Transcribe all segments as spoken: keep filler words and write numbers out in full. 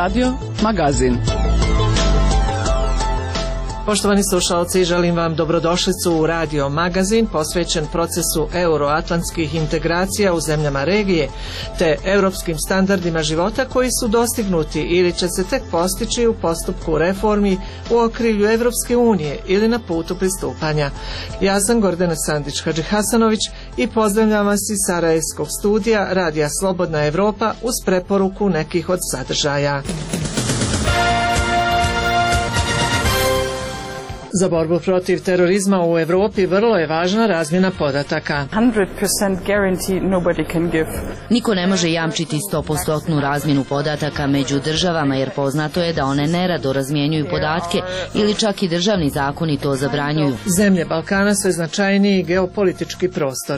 Radio Magazin. Poštovani slušalci, želim vam dobrodošlicu u Radio Magazin posvećen procesu euroatlantskih integracija u zemljama regije te europskim standardima života koji su dostignuti ili će se tek postići u postupku reformi u okrilju Evropske unije ili na putu pristupanja. Ja sam Gordana Sandić-Hadžihasanović i pozdravljam vas iz Sarajevskog studija Radija Slobodna Evropa uz preporuku nekih od sadržaja. Za borbu protiv terorizma u Evropi vrlo je važna razmjena podataka. Niko ne može jamčiti sto posto razmjenu podataka među državama jer poznato je da one nerado razmjenjuju podatke ili čak i državni zakoni to zabranjuju. Zemlje Balkana su značajniji geopolitički prostor.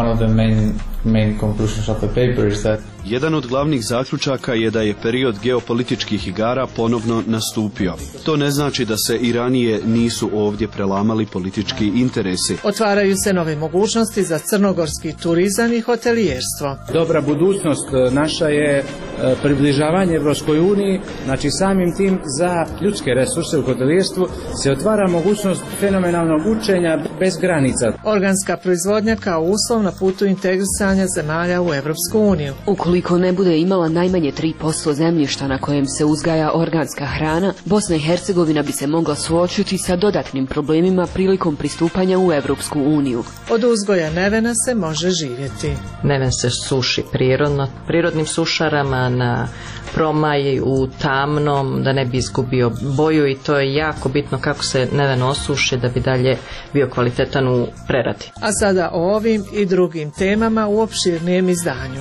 Jedan od glavnih zaključaka je da je period geopolitičkih igara ponovno nastupio. To ne znači da se i ranije nisu ovdje prelamali politički interesi. Otvaraju se nove mogućnosti za crnogorski turizam i hotelijerstvo. Dobra budućnost naša je približavanje Evropskoj uniji, znači samim tim za ljudske resurse u hotelijerstvu se otvara mogućnost fenomenalnog učenja bez granica. Organska proizvodnja kao uslov na putu integrisanja zemalja u Evropsku uniju. Ukoliko ne bude imala najmanje tri posto zemljišta na kojem se uzgaja organska hrana, Bosna i Hercegovina bi se mogla suočiti sa dodatnim problemima prilikom pristupanja u Evropsku uniju. Od uzgoja nevena se može živjeti. Neven se suši prirodno, prirodnim sušarama na promaji u tamnom, da ne bi izgubio boju i to je jako bitno kako se neven osuši da bi dalje bio kvalitetan u preradi. A sada o ovim i drugim temama u opširnijem izdanju.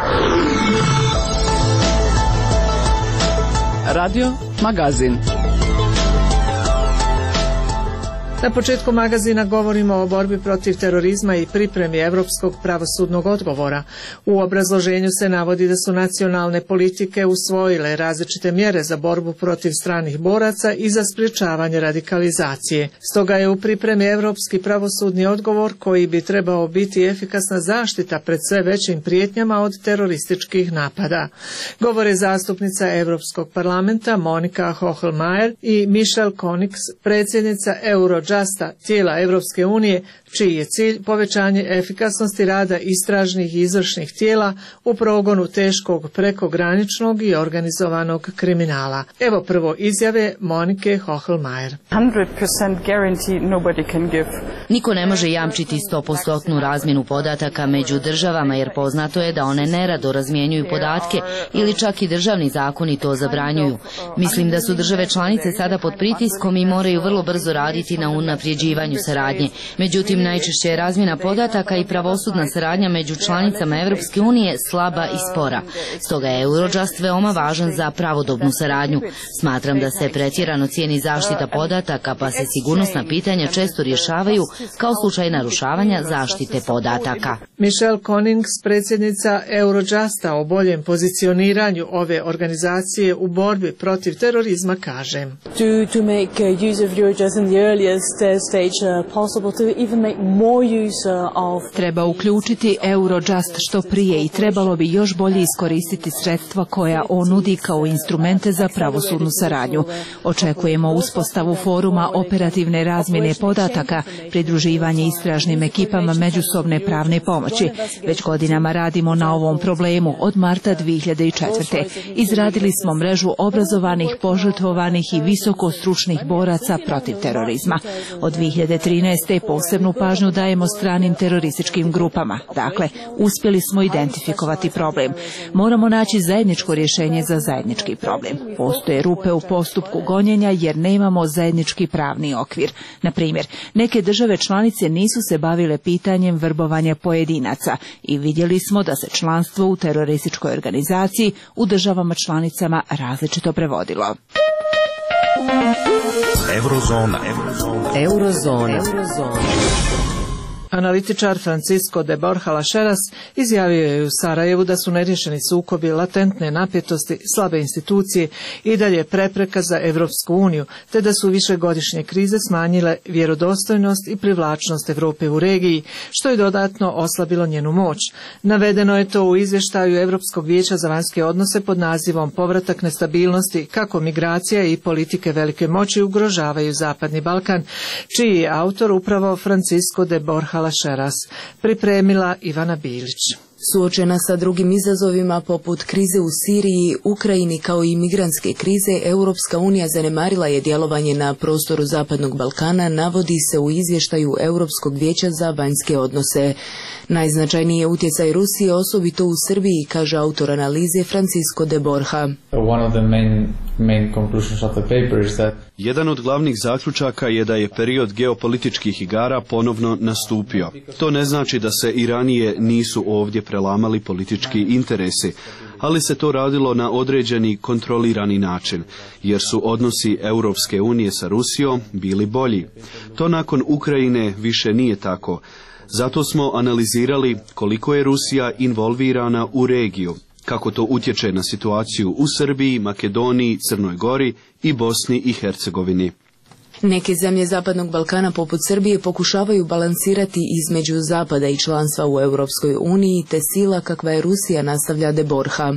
Radio Magazin. Na početku magazina govorimo o borbi protiv terorizma i pripremi europskog pravosudnog odgovora. U obrazloženju se navodi da su nacionalne politike usvojile različite mjere za borbu protiv stranih boraca i za sprječavanje radikalizacije. Stoga je u pripremi europski pravosudni odgovor koji bi trebao biti efikasna zaštita pred sve većim prijetnjama od terorističkih napada. Govore zastupnica Europskog parlamenta Monika Hohlmeier i Michelle Konix, predsjednica Euro Justa, tijela Evropske unije, čiji je cilj povećanje efikasnosti rada istražnih i izvršnih tijela u progonu teškog prekograničnog i organizovanog kriminala. Evo prvo izjave Monike Hohlmeier. Niko ne može jamčiti sto posto razmjenu podataka među državama jer poznato je da one nerado razmjenjuju podatke ili čak i državni zakoni to zabranjuju. Mislim da su države članice sada pod pritiskom i moraju vrlo brzo raditi na unapređivanju saradnje. Međutim, najčešće je razmjena podataka i pravosudna saradnja među članicama Evropske unije slaba i spora. Stoga je Eurojust veoma važan za pravodobnu saradnju. Smatram da se pretjerano cijeni zaštita podataka, pa se sigurnosna pitanja često rješavaju kao slučaj narušavanja zaštite podataka. Michelle Konings, predsjednica Eurojusta, o boljem pozicioniranju ove organizacije u borbi protiv terorizma kaže: To, to make use of Eurojust in the earliest stage possible, to even make more use of... Treba uključiti Eurojust što prije i trebalo bi još bolje iskoristiti sredstva koja on nudi kao instrumente za pravosudnu saradnju. Očekujemo uspostavu foruma operativne razmjene podataka, pridruživanje istražnim ekipama međusobne pravne pomoći. Već godinama radimo na ovom problemu od marta dvije hiljade četvrte. Izradili smo mrežu obrazovanih, požrtvovanih i visoko stručnih boraca protiv terorizma. Od dvije hiljade trinaeste. posebnu pažnju dajemo stranim terorističkim grupama. Dakle, uspjeli smo identifikovati problem. Moramo naći zajedničko rješenje za zajednički problem. Postoje rupe u postupku gonjenja jer nemamo zajednički pravni okvir. Na primjer, neke države članice nisu se bavile pitanjem vrbovanja pojedinaca i vidjeli smo da se članstvo u terorističkoj organizaciji u državama članicama različito prevodilo. Eurozona. Eurozona. Eurozona. Analitičar Francisco de Borja Lacheras izjavio je u Sarajevu da su neriješeni sukobi, latentne napetosti, slabe institucije i dalje prepreka za Evropsku uniju, te da su višegodišnje krize smanjile vjerodostojnost i privlačnost Europe u regiji, što je dodatno oslabilo njenu moć. Navedeno je to u izvještaju Europskog vijeća za vanjske odnose pod nazivom Povratak nestabilnosti, kako migracija i politike velike moći ugrožavaju Zapadni Balkan, čiji je autor upravo Francisco de Borja Lacheras, pripremila Ivana Bilić. Suočena sa drugim izazovima poput krize u Siriji, Ukrajini kao i migrantske krize, Europska unija zanemarila je djelovanje na prostoru Zapadnog Balkana, navodi se u izvještaju Europskog vijeća za vanjske odnose. Najznačajniji je utjecaj Rusije, osobito u Srbiji, kaže autor analize Francisco de Borja. Jedan od glavnih zaključaka je da je period geopolitičkih igara ponovno nastupio. To ne znači da se i ranije nisu ovdje prelamali politički interesi, ali se to radilo na određeni kontrolirani način, jer su odnosi Europske unije sa Rusijom bili bolji. To nakon Ukrajine više nije tako. Zato smo analizirali koliko je Rusija involvirana u regiju, kako to utječe na situaciju u Srbiji, Makedoniji, Crnoj Gori i Bosni i Hercegovini. Neke zemlje Zapadnog Balkana poput Srbije pokušavaju balansirati između Zapada i članstva u Europskoj uniji te sila kakva je Rusija, nastavlja de Borja.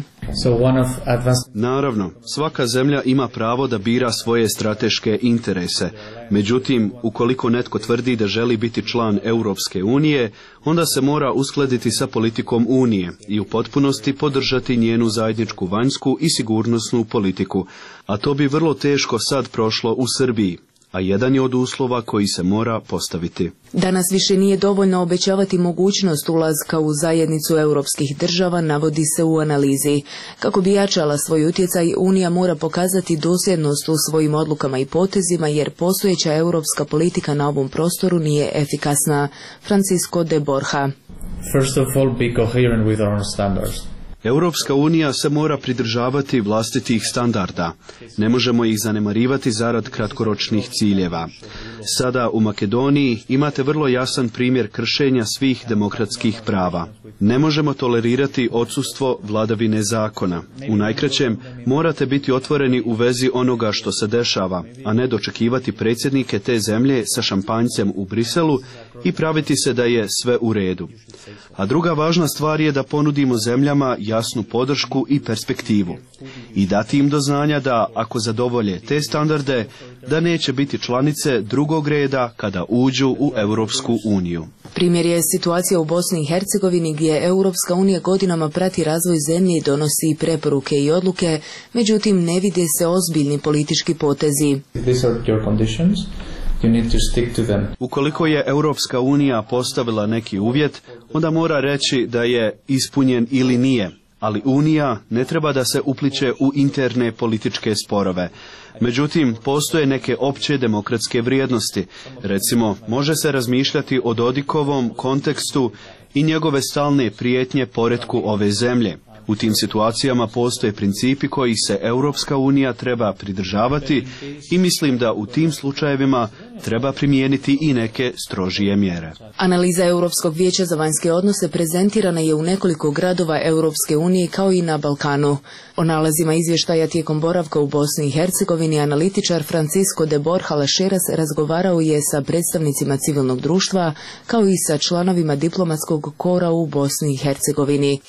Naravno, svaka zemlja ima pravo da bira svoje strateške interese. Međutim, ukoliko netko tvrdi da želi biti član Europske unije, onda se mora uskladiti sa politikom Unije i u potpunosti podržati njenu zajedničku vanjsku i sigurnosnu politiku. A to bi vrlo teško sad prošlo u Srbiji, a jedan je od uslova koji se mora postaviti. Danas više nije dovoljno obećavati mogućnost ulaska u zajednicu europskih država, navodi se u analizi. Kako bi jačala svoj utjecaj, Unija mora pokazati dosljednost u svojim odlukama i potezima, jer postojeća europska politika na ovom prostoru nije efikasna. Francisco de Borja. First of all, be coherent with our standards. Europska unija se mora pridržavati vlastitih standarda. Ne možemo ih zanemarivati zarad kratkoročnih ciljeva. Sada u Makedoniji imate vrlo jasan primjer kršenja svih demokratskih prava. Ne možemo tolerirati odsustvo vladavine zakona. U najkraćem, morate biti otvoreni u vezi onoga što se dešava, a ne dočekivati predsjednike te zemlje sa šampanjcem u Briselu i praviti se da je sve u redu. A druga važna stvar je da ponudimo zemljama jasnu podršku i perspektivu i dati im do znanja da, ako zadovolje te standarde, da neće biti članice drugog reda kada uđu u Europsku uniju. Primjer je situacija u Bosni i Hercegovini, gdje Europska unija godinama prati razvoj zemlje i donosi preporuke i odluke, međutim ne vide se ozbiljni politički potezi. These are your conditions. You need to stick to them. Ukoliko je Europska unija postavila neki uvjet, onda mora reći da je ispunjen ili nije. Ali Unija ne treba da se upliče u interne političke sporove. Međutim, postoje neke opće demokratske vrijednosti. Recimo, može se razmišljati o Dodikovom kontekstu i njegove stalne prijetnje poretku ove zemlje. U tim situacijama postoje principi koji se Europska unija treba pridržavati i mislim da u tim slučajevima treba primijeniti i neke strožije mjere. Analiza Europskog vijeća za vanjske odnose prezentirana je u nekoliko gradova Europske unije kao i na Balkanu. O nalazima izvještaja tijekom boravka u Bosni i Hercegovini analitičar Francisco de Borja Lacheras razgovarao je sa predstavnicima civilnog društva kao i sa članovima diplomatskog kora u Bosni i Hercegovini.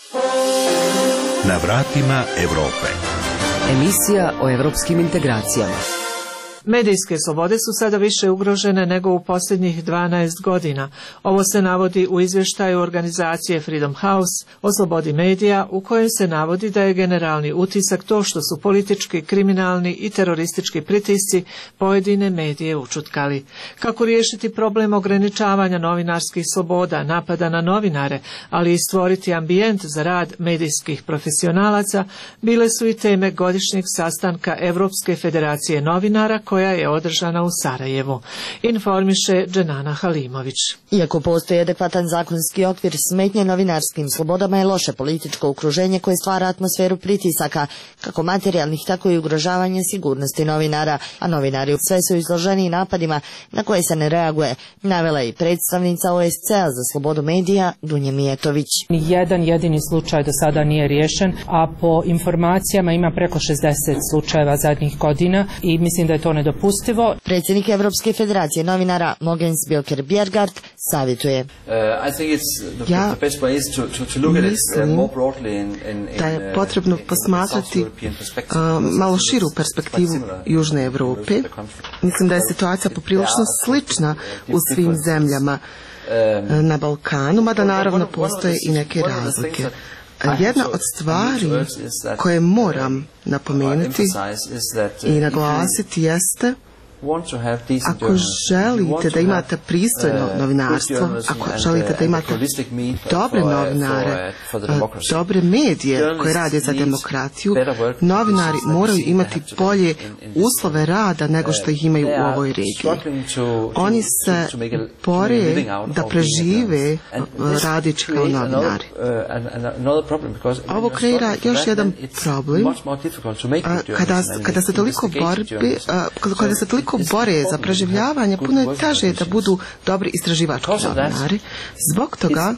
Na vratima Europe. Emisija o europskim integracijama. Medijske slobode su sada više ugrožene nego u posljednjih dvanaest godina. Ovo se navodi u izvještaju organizacije Freedom House o slobodi medija, u kojem se navodi da je generalni utisak to što su politički, kriminalni i teroristički pritisci pojedine medije učutkali. Kako riješiti problem ograničavanja novinarskih sloboda, napada na novinare, ali i stvoriti ambijent za rad medijskih profesionalaca, bile su i teme godišnjeg sastanka Europske federacije novinara koja je održana u Sarajevu. Informiše Dženana Halimović. Iako postoji adekvatan zakonski okvir, smetnje novinarskim slobodama je loše političko okruženje koje stvara atmosferu pritisaka, kako materijalnih, tako i ugrožavanja sigurnosti novinara, a novinari sve su izloženi napadima na koje se ne reaguje, navela je i predstavnica O S C-a za slobodu medija Dunja Mijetović. Jedan jedini slučaj do sada nije riješen, a po informacijama ima preko šezdeset slučajeva zadnjih godina i mislim da je to nedopustivo. Predsjednik Evropske federacije novinara Mogens Bjelker-Bjergard savjetuje. Ja mislim da je potrebno posmatrati uh, malo širu perspektivu Južne Europe. Mislim da je situacija poprilično slična u svim zemljama na Balkanu, mada naravno postoje i neke razlike. Jedna od stvari koje moram napomenuti i naglasiti jeste: ako želite da imate pristojno novinarstvo, ako želite da imate dobre novinare, dobre medije koje rade za demokratiju, novinari moraju imati bolje uslove rada nego što ih imaju u ovoj regiji. Oni se bore da prežive radeći kao novinari. Ovo kreira još jedan problem kada, kada se toliko borbi, kada se toliko bore za preživljavanje, puno je teže da budu dobri istraživački novinari. Zbog toga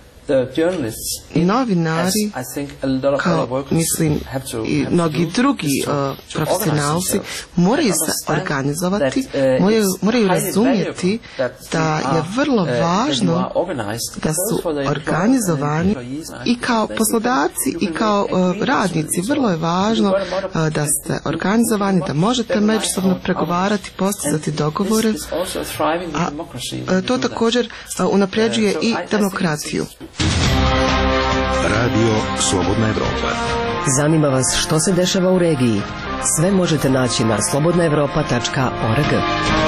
novinari, kao mislim i mnogi drugi uh, profesionalci, moraju se organizovati, moraju, moraju razumjeti da je vrlo važno da su organizovani i kao poslodavci i kao uh, radnici. Vrlo je važno uh, da ste organizovani, da možete međusobno pregovarati, postizati dogovore, a uh, to također uh, unapređuje i demokratiju. Radio Slobodna Evropa. Zanima vas što se dešava u regiji? Sve možete naći na slobodna evropa tačka org.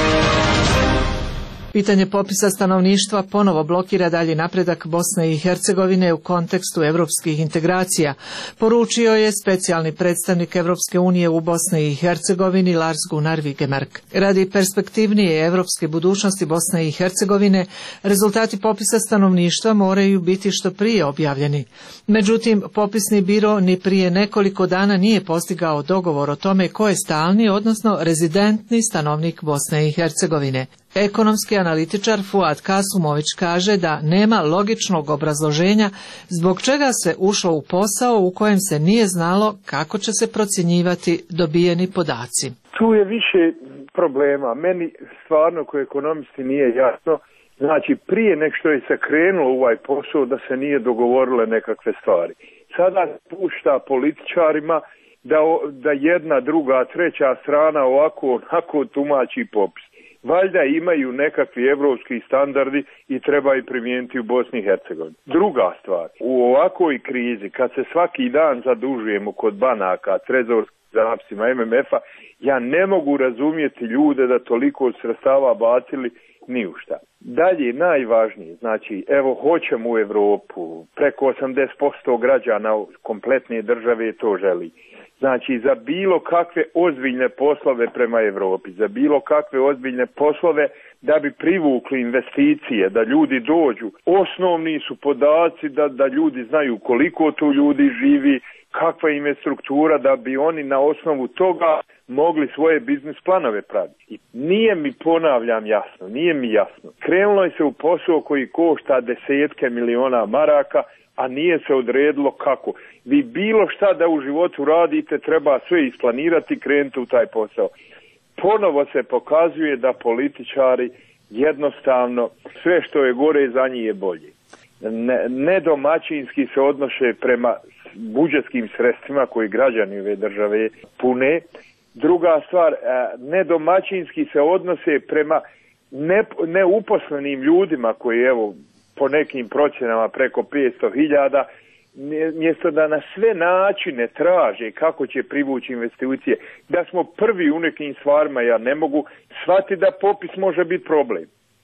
Pitanje popisa stanovništva ponovo blokira dalji napredak Bosne i Hercegovine u kontekstu evropskih integracija, poručio je specijalni predstavnik Evropske unije u Bosni i Hercegovini Lars Gunnar Vigemark. Radi perspektivnije evropske budućnosti Bosne i Hercegovine, rezultati popisa stanovništva moraju biti što prije objavljeni. Međutim, popisni biro ni prije nekoliko dana nije postigao dogovor o tome ko je stalni, odnosno rezidentni stanovnik Bosne i Hercegovine. Ekonomski analitičar Fuad Kasumović kaže da nema logičnog obrazloženja zbog čega se ušlo u posao u kojem se nije znalo kako će se procjenjivati dobijeni podaci. Tu je više problema. Meni stvarno kao ekonomisti nije jasno. Znači, prije nek što je se krenulo u ovaj posao da se nije dogovorile nekakve stvari. Sada pušta političarima da, da jedna, druga, treća strana ovako, onako tumači popis. Valjda imaju nekakvi evropski standardi i treba ih primijeniti u Bosni i Hercegovini. Druga stvar, u ovakvoj krizi, kad se svaki dan zadužujemo kod banaka, trezorskim zapisima, M M F-a, ja ne mogu razumjeti ljude da toliko sredstava bacili ni u šta. Dalje, najvažnije, znači, evo, hoćemo u Europu, preko osamdeset posto građana kompletne države to želi. Znači, za bilo kakve ozbiljne poslove prema Europi, za bilo kakve ozbiljne poslove da bi privukli investicije, da ljudi dođu. Osnovni su podaci da, da ljudi znaju koliko tu ljudi živi, kakva im je struktura, da bi oni na osnovu toga mogli svoje biznis planove praviti. I nije mi, ponavljam, jasno, nije mi jasno. Krenulo je se u posao koji košta desetke miliona maraka, a nije se odredilo kako. Vi bilo šta da u životu radite, treba sve isplanirati i krenuti u taj posao. Ponovo se pokazuje da političari jednostavno sve što je gore za njih je bolje. Ne, nedomaćinski se odnose prema budžetskim sredstvima koji građani ove države pune. Druga stvar, nedomaćinski se odnose prema ne, neuposlenim ljudima koji, evo, po nekim procjenama preko petsto hiljada, mjesto da na sve načine traže kako će privući investicije, da smo prvi u nekim stvarima, ja ne mogu shvatiti da popis može biti problem.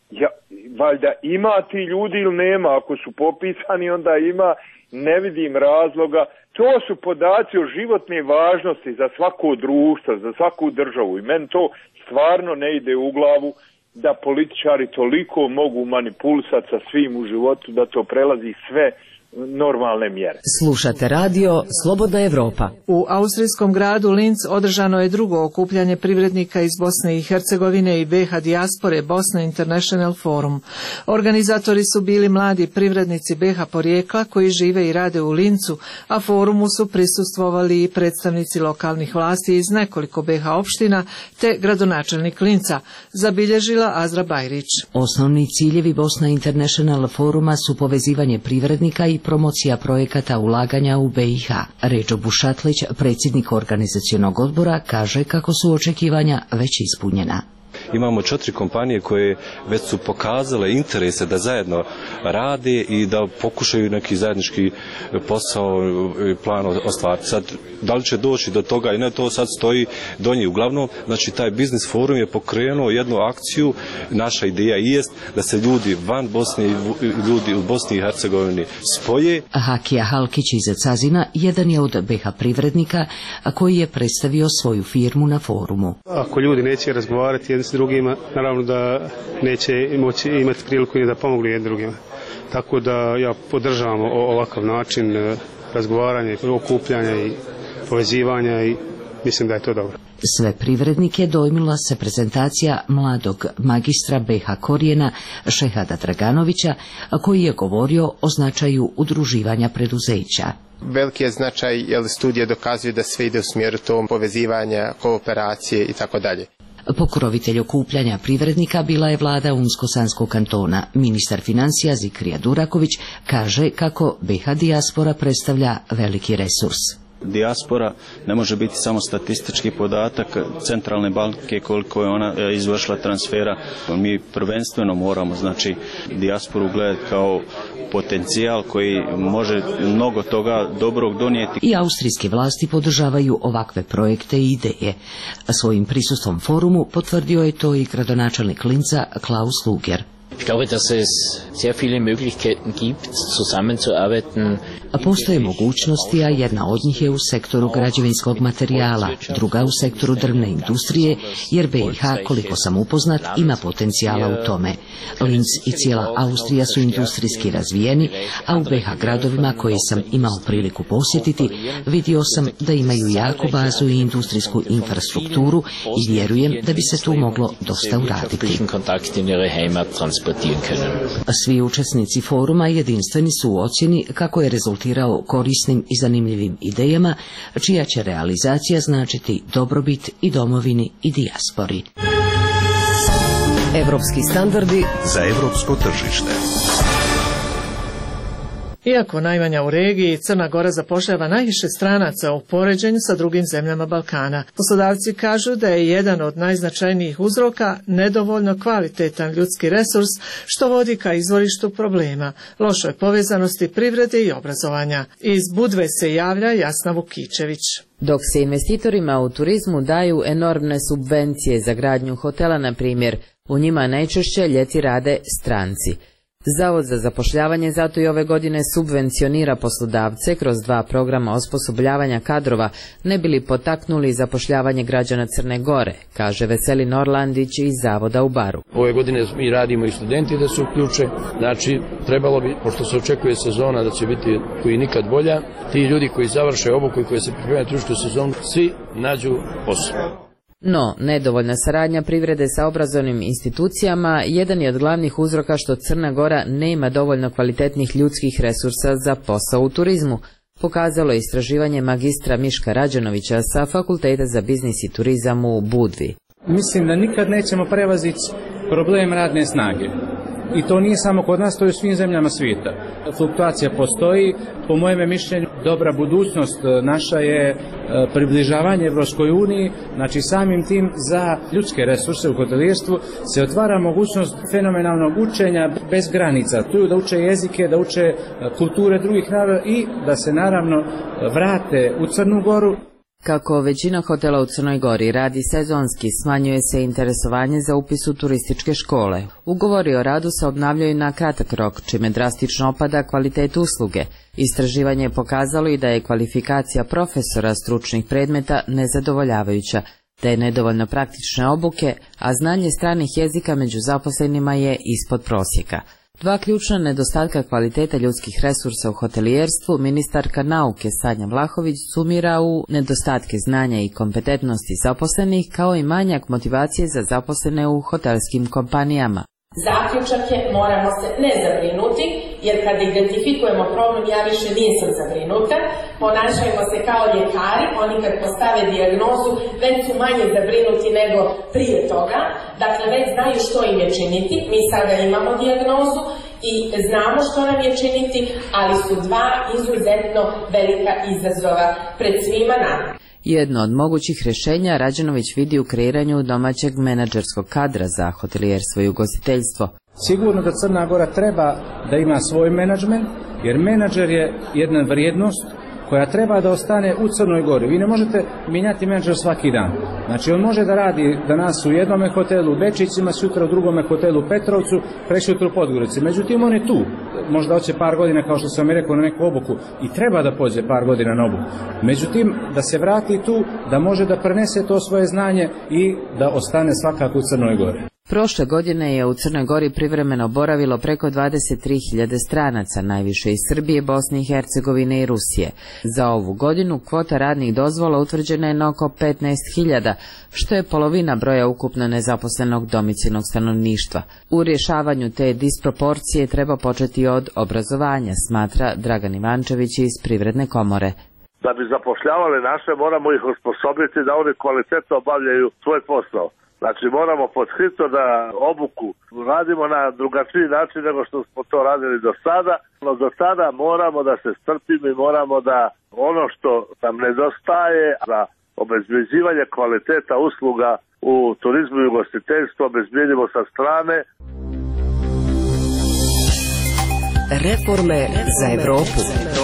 Ja, valjda ima ti ljudi ili nema, ako su popisani onda ima, ne vidim razloga. To su podaci o životne važnosti za svako društvo, za svaku državu i meni to stvarno ne ide u glavu da političari toliko mogu manipulisati sa svim u životu da to prelazi sve normalne mjere. Slušate radio Slobodna Evropa. U austrijskom gradu Linz održano je drugo okupljanje privrednika iz Bosne i Hercegovine i B iH dijaspore Bosna International Forum. Organizatori su bili mladi privrednici B iH porijekla koji žive i rade u Lincu, a forumu su prisustvovali i predstavnici lokalnih vlasti iz nekoliko B iH opština te gradonačelnik Linca, zabilježila Azra Bajrić. Osnovni ciljevi Bosna International Foruma su povezivanje privrednika i promocija projekata ulaganja u B iH. Ređo Bušatlić, predsjednik organizacionog odbora, kaže kako su očekivanja već ispunjena. Imamo četiri kompanije koje već su pokazale interese da zajedno rade i da pokušaju neki zajednički posao i plan ostvariti. Sad, da li će doći do toga i ne, to sad stoji do njih. Uglavnom, znači taj biznis forum je pokrenuo jednu akciju. Naša ideja jest da se ljudi van Bosne i ljudi u Bosni i Hercegovini spoje. Hakija Halkić iz Cazina jedan je od B iH privrednika koji je predstavio svoju firmu na forumu. Ako ljudi neće razgovarati jedni s drugima, naravno da neće moći imati priliku ni da pomognu jedni drugima. Tako da ja podržavam ovakav način razgovaranja i okupljanja i povezivanja i mislim da je to dobro. Sve privrednike dojmila se prezentacija mladog magistra B iH korijena Šehada Draganovića, koji je govorio o značaju udruživanja preduzeća. Veliki je značaj jer studije dokazuju da sve ide u smjeru tom povezivanja, kooperacije i tako dalje. Pokrovitelj okupljanja privrednika bila je vlada Unsko-Sanskog kantona. Ministar financija Zikrija Duraković kaže kako B iH dijaspora predstavlja veliki resurs. Dijaspora ne može biti samo statistički podatak centralne banke koliko je ona izvršila transfera. Mi prvenstveno moramo znači dijasporu gledati kao potencijal koji može mnogo toga dobrog donijeti. I austrijske vlasti podržavaju ovakve projekte i ideje. Svojim prisustvom forumu potvrdio je to i gradonačelnik Linca Klaus Luger. Ich glaube, dass es sehr viele Möglichkeiten gibt, zusammenzuarbeiten. Postoje mogućnosti, a jedna od njih je u sektoru građevinskog materijala, druga u sektoru drvne industrije, jer B iH, koliko sam upoznat, ima potencijala u tome. Linz i cijela Austrija su industrijski razvijeni, a u B iH gradovima koje sam imao priliku posjetiti, vidio sam da imaju jaku bazu i industrijsku infrastrukturu i vjerujem da bi se tu moglo dosta uraditi. Svi učesnici foruma jedinstveni su u ocjeni kako je rezultirao korisnim i zanimljivim idejama, čija će realizacija značiti dobrobit i domovini i dijaspori. Evropski standardi za evropsko tržište. Iako najmanja u regiji, Crna Gora zapošljava najviše stranaca u poređenju sa drugim zemljama Balkana. Poslodavci kažu da je jedan od najznačajnijih uzroka nedovoljno kvalitetan ljudski resurs, što vodi ka izvorištu problema, lošoj povezanosti privrede i obrazovanja. Iz Budve se javlja Jasna Vukičević. Dok se investitorima u turizmu daju enormne subvencije za gradnju hotela, na primjer, u njima najčešće ljeti rade stranci. Zavod za zapošljavanje zato i ove godine subvencionira poslodavce kroz dva programa osposobljavanja kadrova, ne bili potaknuli zapošljavanje građana Crne Gore, kaže Veselin Orlandić iz Zavoda u Baru. Ove godine mi radimo i studenti da se uključe, znači trebalo bi, pošto se očekuje sezona da će biti koji nikad bolja, ti ljudi koji završe obuku i koji se pripremaju na turističku sezonu, svi nađu posao. No, nedovoljna saradnja privrede sa obrazovnim institucijama jedan je od glavnih uzroka što Crna Gora nema dovoljno kvalitetnih ljudskih resursa za posao u turizmu, pokazalo je istraživanje magistra Miška Rađanovića sa Fakulteta za biznis i turizam u Budvi. Mislim da nikad nećemo prevaziti problem radne snage. I to nije samo kod nas, to je u svim zemljama svijeta. Fluktuacija postoji, po mojem mišljenju dobra budućnost naša je približavanje Evropskoj uniji, znači samim tim za ljudske resurse u hotelirstvu se otvara mogućnost fenomenalnog učenja bez granica. Tu da uče jezike, da uče kulture drugih naroda i da se naravno vrate u Crnu Goru. Kako većina hotela u Crnoj Gori radi sezonski, smanjuje se interesovanje za upis u turističke škole. Ugovori o radu se obnavljaju na kratak rok, čime drastično opada kvalitet usluge. Istraživanje je pokazalo i da je kvalifikacija profesora stručnih predmeta nezadovoljavajuća, da je nedovoljno praktične obuke, a znanje stranih jezika među zaposlenima je ispod prosjeka. Dva ključna nedostatka kvaliteta ljudskih resursa u hotelijerstvu ministarka nauke Sanja Vlahović sumira u nedostatke znanja i kompetentnosti zaposlenih, kao i manjak motivacije za zaposlene u hotelskim kompanijama. Zaključak je, moramo se ne zabrinuti, jer kad identifikujemo problem, ja više nisam zabrinuta, ponašajmo se kao ljekari, oni kad postave dijagnozu, već su manje zabrinuti nego prije toga, dakle već znaju što im je činiti, mi sada imamo dijagnozu i znamo što nam je činiti, ali su dva izuzetno velika izazova pred svima nama. Jedno od mogućih rješenja Rađenović vidi u kreiranju domaćeg menadžerskog kadra za hotelijerstvo i ugostiteljstvo. Sigurno da Crna Gora treba da ima svoj menadžment, jer menadžer je jedna vrijednost koja treba da ostane u Crnoj Gori. Vi ne možete mijenjati menadžer svaki dan. Znači on može da radi danas u jednome hotelu u Bečićima, sutra u drugome hotelu u Petrovcu, presutra u Podgorici. Međutim on je tu. Možda hoće par godina, kao što sam i rekao, na neku obuku i treba da pođe par godina na obuku. Međutim, da se vrati tu, da može da prenese to svoje znanje i da ostane svakako u Crnoj Gori. Prošle godine je u Crnoj Gori privremeno boravilo preko dvadeset tri hiljade stranaca, najviše iz Srbije, Bosne i Hercegovine i Rusije. Za ovu godinu kvota radnih dozvola utvrđena je na oko petnaest hiljada, što je polovina broja ukupno nezaposlenog domicilnog stanovništva. U rješavanju te disproporcije treba početi od obrazovanja, smatra Dragan Ivančević iz Privredne komore. Da bi zapošljavali naše, moramo ih osposobiti da oni kvalitetno obavljaju svoj posao. Znači moramo podhitno da obuku radimo na drugačiji način nego što smo to radili do sada, no do sada moramo da se strpimo i moramo da ono što nam nedostaje za obezbeđivanje kvaliteta usluga u turizmu i ugostiteljstvu obezbedimo sa strane. Reforme za Evropu.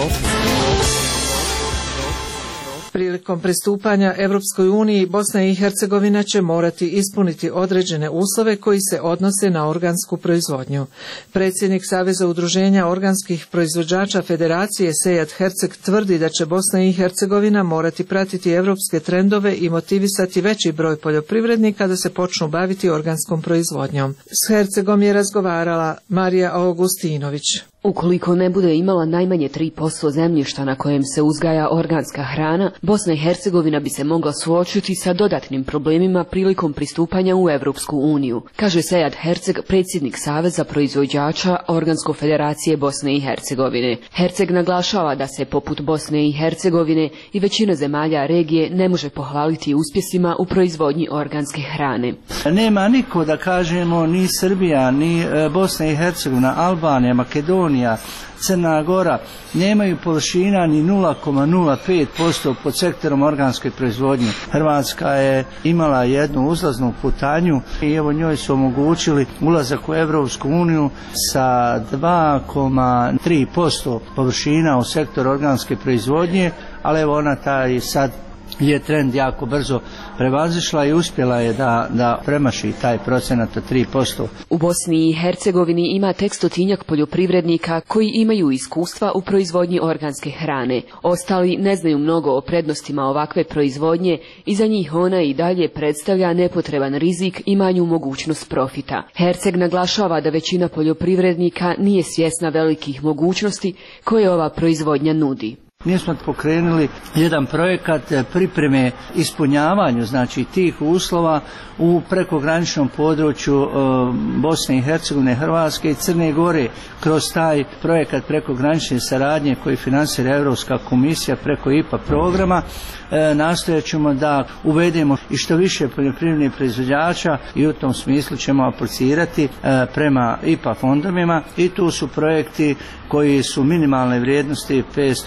Prilikom pristupanja Evropskoj uniji Bosna i Hercegovina će morati ispuniti određene uslove koji se odnose na organsku proizvodnju. Predsjednik Saveza udruženja organskih proizvođača Federacije Sejad Herceg tvrdi da će Bosna i Hercegovina morati pratiti evropske trendove i motivisati veći broj poljoprivrednika da se počnu baviti organskom proizvodnjom. S Hercegom je razgovarala Marija Augustinović. Ukoliko ne bude imala najmanje tri posto zemljišta na kojem se uzgaja organska hrana, Bosna i Hercegovina bi se mogla suočiti sa dodatnim problemima prilikom pristupanja u Evropsku uniju, kaže Sejad Herceg, predsjednik Saveza proizvođača Organsko federacije Bosne i Hercegovine. Herceg naglašava da se poput Bosne i Hercegovine i većina zemalja regije ne može pohvaliti uspjesima u proizvodnji organske hrane. Nema niko, da kažemo, ni Srbija, ni Bosna i Hercegovina, Albanija, Makedonija, Crna Gora nemaju površina ni nula zarez nula pet posto pod sektorom organske proizvodnje. Hrvatska je imala jednu uzlaznu putanju i evo njoj su omogućili ulazak u Evropsku uniju sa dva zarez tri posto površina u sektor organske proizvodnje, ali evo ona taj sad je trend jako brzo prevazišla i uspjela je da, da premaši taj procenat od tri posto. U Bosni i Hercegovini ima tek stotinjak poljoprivrednika koji imaju iskustva u proizvodnji organske hrane. Ostali ne znaju mnogo o prednostima ovakve proizvodnje i za njih ona i dalje predstavlja nepotreban rizik i manju mogućnost profita. Herceg naglašava da većina poljoprivrednika nije svjesna velikih mogućnosti koje ova proizvodnja nudi. Mi smo pokrenuli jedan projekat pripreme ispunjavanju, znači tih uslova u prekograničnom području e, Bosne i Hercegovine, Hrvatske i Crne Gore. Kroz taj projekat prekogranične saradnje koji financira Europska komisija preko I P A programa e, nastojat ćemo da uvedemo i što više poljoprivrednih proizvođača i u tom smislu ćemo aplicirati e, prema I P A fondovima i tu su projekti koji su minimalne vrijednosti petsto hiljada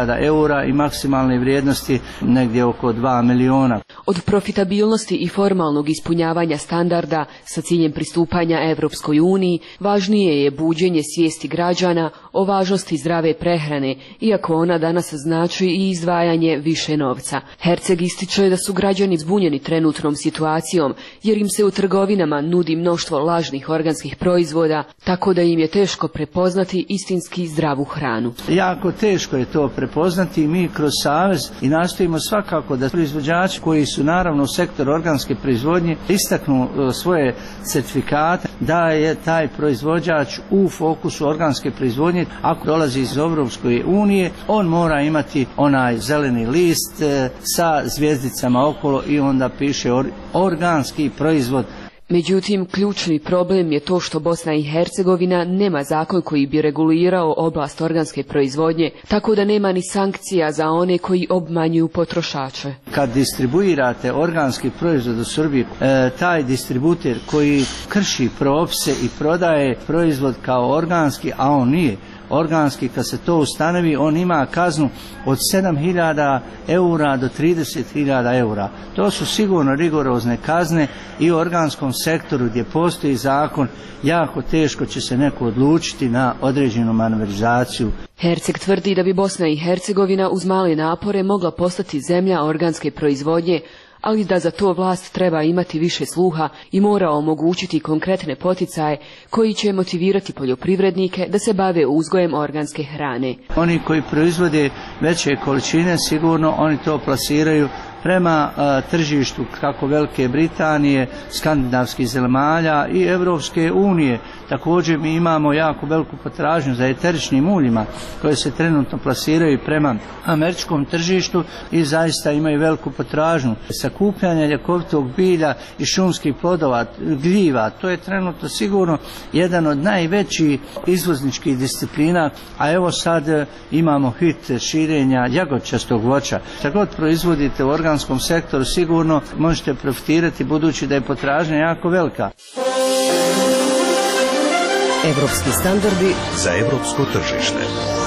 hiljada eura i maksimalne vrijednosti negdje oko dva miliona. Od profitabilnosti i formalnog ispunjavanja standarda sa ciljem pristupanja Evropskoj uniji važnije je buđenje svijesti građana o važnosti zdrave prehrane, iako ona danas znači i izdvajanje više novca. Herceg ističe da su građani zbunjeni trenutnom situacijom, jer im se u trgovinama nudi mnoštvo lažnih organskih proizvoda, tako da im je teško prepoznati istinski zdravu hranu. Jako teško je to prepoznati i mi kroz savez i nastojimo svakako da proizvođači koji su naravno u sektoru organske proizvodnje istaknu svoje certifikate da je taj proizvođač u fokusu organske proizvodnje. Ako dolazi iz Europske unije, on mora imati onaj zeleni list sa zvijezdicama okolo i onda piše or, organski proizvod. Međutim, ključni problem je to što Bosna i Hercegovina nema zakon koji bi regulirao oblast organske proizvodnje, tako da nema ni sankcija za one koji obmanjuju potrošače. Kad distribuirate organski proizvod u Srbiji, e, taj distributer koji krši propise i prodaje proizvod kao organski, a on nije organski, kad se to ustanovi, on ima kaznu od sedam hiljada eura do trideset hiljada eura. To su sigurno rigorozne kazne i u organskom sektoru gdje postoji zakon jako teško će se neko odlučiti na određenu manevrizaciju. Herceg tvrdi da bi Bosna i Hercegovina uz male napore mogla postati zemlja organske proizvodnje, ali da za to vlast treba imati više sluha i mora omogućiti konkretne poticaje koji će motivirati poljoprivrednike da se bave uzgojem organske hrane. Oni koji proizvode veće količine, sigurno oni to plasiraju prema a, tržištu kako Velike Britanije, skandinavskih zemalja i Evropske unije. Također mi imamo jako veliku potražnju za eteričnim uljima koje se trenutno plasiraju prema američkom tržištu i zaista imaju veliku potražnju. Sakupljanje ljekovitog bilja i šumskih plodova, gljiva, to je trenutno sigurno jedan od najvećih izvozničkih disciplina, a evo sad imamo hit širenja jagodčastog voća. Šta god proizvodite u organskom sektoru sigurno možete profitirati budući da je potražnja jako velika. Evropski standardi za evropsko tržište.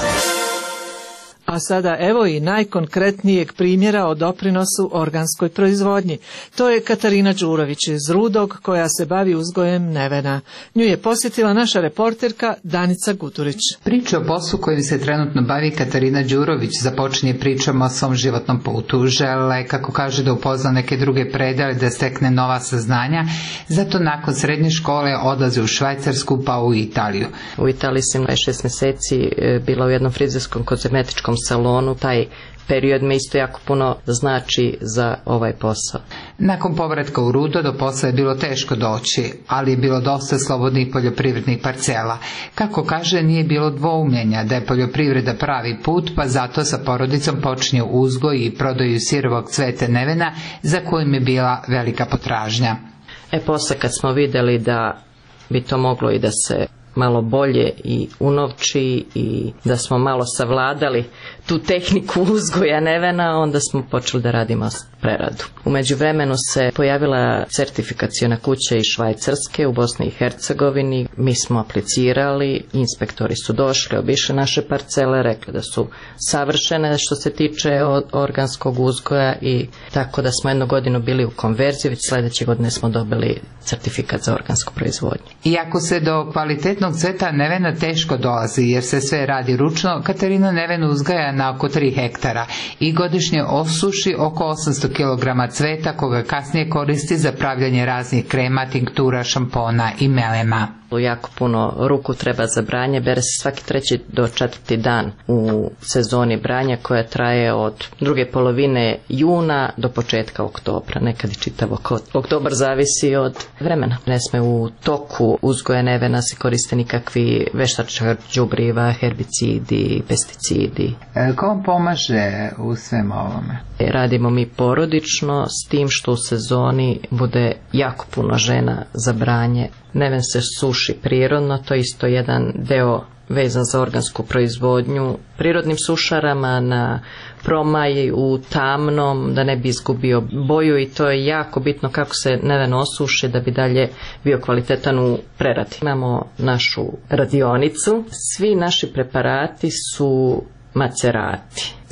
A sada evo i najkonkretnijeg primjera o doprinosu organskoj proizvodnji. To je Katarina Đurović iz Rudog koja se bavi uzgojem nevena. Nju je posjetila naša reporterka Danica Guturić. Priča o poslu kojim se trenutno bavi Katarina Đurović započinje pričom o svom životnom putu. Želela je, kako kaže, da upozna neke druge predele, da stekne nova saznanja. Zato nakon srednje škole odlaze u Švajcarsku pa u Italiju. U Italiji sam šest mjeseci bila u jednom frizerskom kozmetičkom salonu. Taj period mi isto jako puno znači za ovaj posao. Nakon povratka u Rudo do posla je bilo teško doći, ali je bilo dosta slobodnih poljoprivrednih parcela. Kako kaže, nije bilo dvoumljenja da je poljoprivreda pravi put, pa zato sa porodicom počinje uzgoj i prodaju sirovog cveta nevena za kojim je bila velika potražnja. E posle kad smo vidjeli da bi to moglo i da se malo bolje i unovči i da smo malo savladali tu tehniku uzgoja nevena, onda smo počeli da radimo preradu. U međuvremenu se pojavila certifikaciona kuća iz Švajcarske u Bosni i Hercegovini. Mi smo aplicirali, inspektori su došli, obišli naše parcele, rekli da su savršene što se tiče organskog uzgoja i tako da smo jednu godinu bili u konverziji, već sljedeće godine smo dobili certifikat za organsku proizvodnju. Iako se do kvalitetnog cveta nevena teško dolazi jer se sve radi ručno, Katarina neven uzgaja na oko tri hektara i godišnje osuši oko osamsto kilograma cveta koga kasnije koristi za pravljanje raznih krema, tinktura, šampona i melema. Jako puno ruku treba za branje, bere se svaki treći do četvrti dan u sezoni branja koja traje od druge polovine juna do početka oktobra, nekad i čitav oktobar, zavisi od vremena. Ne sme u toku uzgoja nevena se koriste nikakvi veštačka đubriva, herbicidi, pesticidi. E, ko vam pomaže u svem ovome? Radimo mi porodično s tim što u sezoni bude jako puno žena za branje. Neven se suši prirodno, to je isto jedan deo vezan za organsku proizvodnju. Prirodnim sušarama na promaj u tamnom, da ne bi izgubio boju i to je jako bitno kako se neven osuši da bi dalje bio kvalitetan u preradi. Imamo našu radionicu. Svi naši preparati su macerati.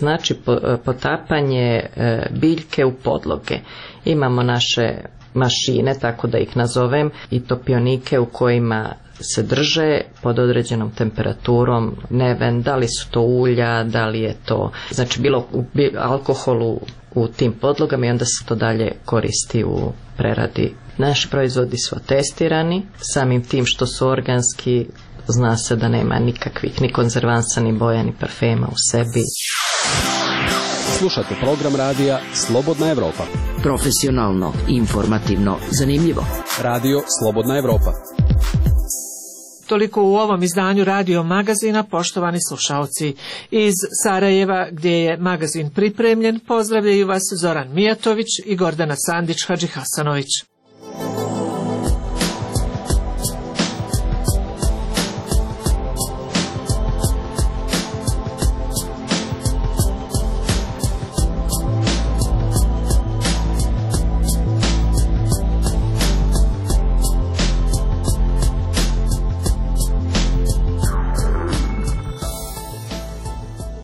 znači potapanje biljke u podloge. Imamo naše mašine, tako da ih nazovem, i topionike u kojima se drže pod određenom temperaturom neven, da li su to ulja, da li je to, znači bilo alkoholu u tim podlogama, i onda se to dalje koristi u preradi. Naši proizvodi su testirani, samim tim što su organski, zna se da nema nikakvih ni konzervansa, ni boja, ni parfema u sebi. Slušate program radija Slobodna Evropa. Profesionalno, informativno, zanimljivo. Radio Slobodna Evropa. Toliko u ovom izdanju Radio magazina, poštovani slušaoci. Iz Sarajeva, gdje je magazin pripremljen, pozdravljaju vas Zoran Mijatović i Gordana Sandić Hadžihasanović.